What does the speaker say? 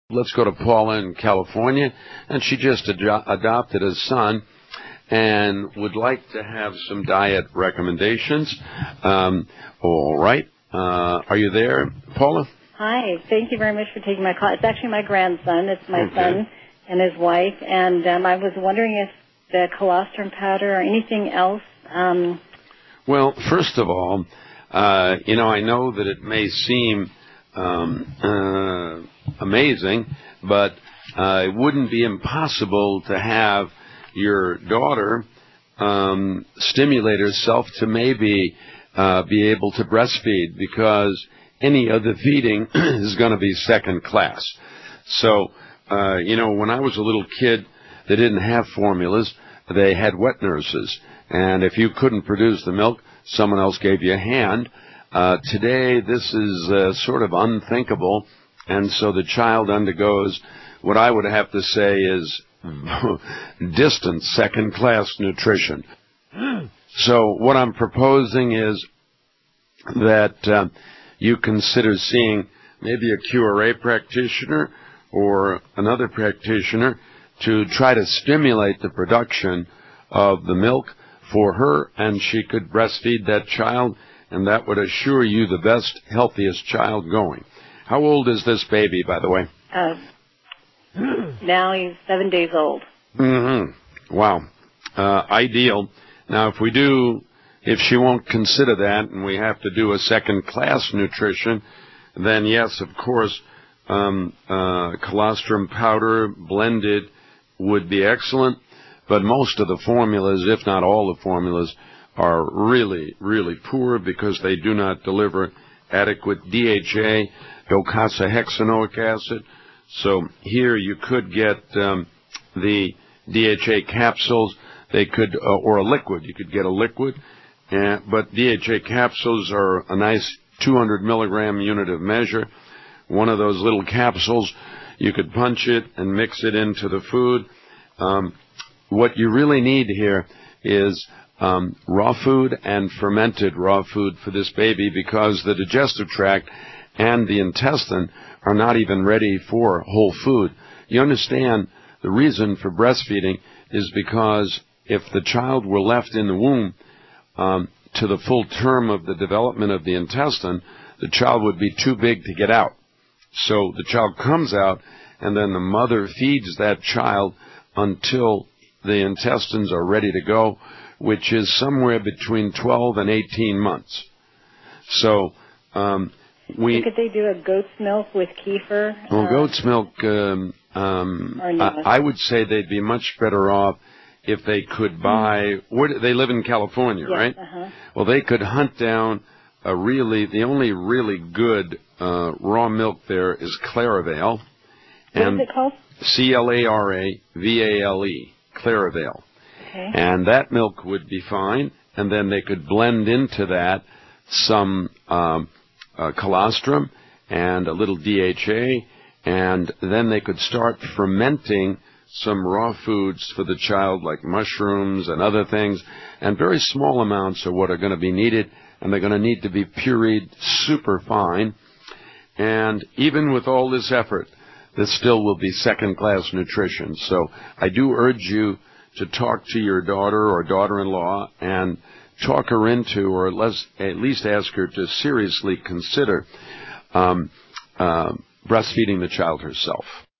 Let's go to Paula in California, and she just adopted a son and would like to have some diet recommendations. All right. Are you there, Paula? Hi. Thank you very much for taking my call. It's actually my grandson. It's my son and his wife, and I was wondering if the colostrum powder or anything else. Well, first of all, I know that it may seem amazing, but it wouldn't be impossible to have your daughter stimulate herself to maybe be able to breastfeed, because any other feeding is going to be second class. So, when I was a little kid, they didn't have formulas. They had wet nurses. And if you couldn't produce the milk, someone else gave you a hand. Today, this is sort of unthinkable, and so the child undergoes what I would have to say is distant second-class nutrition. So what I'm proposing is that you consider seeing maybe a QRA practitioner or another practitioner to try to stimulate the production of the milk for her, and she could breastfeed that child, and that would assure you the best, healthiest child going. How old is this baby, by the way? Now he's 7 days old. Mm-hmm. Wow. Ideal. Now, if she won't consider that and we have to do a second-class nutrition, then yes, of course, colostrum powder blended would be excellent, but most of the formulas, if not all the formulas, are really, really poor because they do not deliver adequate DHA, docosahexaenoic acid. So here you could get the DHA capsules. They could, or a liquid. You could get a liquid, but DHA capsules are a nice 200 milligram unit of measure. One of those little capsules, you could punch it and mix it into the food. What you really need here is raw food and fermented raw food for this baby, because the digestive tract and the intestine are not even ready for whole food. You understand the reason for breastfeeding is because if the child were left in the womb to the full term of the development of the intestine, the child would be too big to get out. So the child comes out, and then the mother feeds that child until the intestines are ready to go, which is somewhere between 12 and 18 months. So could they do a goat's milk with kefir? Well, goat's milk, I would say they'd be much better off if they could buy. They live in California, yes, right? Well, they could hunt down the only really good raw milk there is Claravale. What is it called? Claravale, Claravale. Okay. And that milk would be fine, and then they could blend into that some colostrum and a little DHA, and then they could start fermenting some raw foods for the child, like mushrooms and other things, and very small amounts are what are going to be needed, and they're going to need to be pureed super fine. And even with all this effort, this still will be second-class nutrition. So I do urge you to talk to your daughter or daughter-in-law and talk her into, or at least ask her to seriously consider breastfeeding the child herself.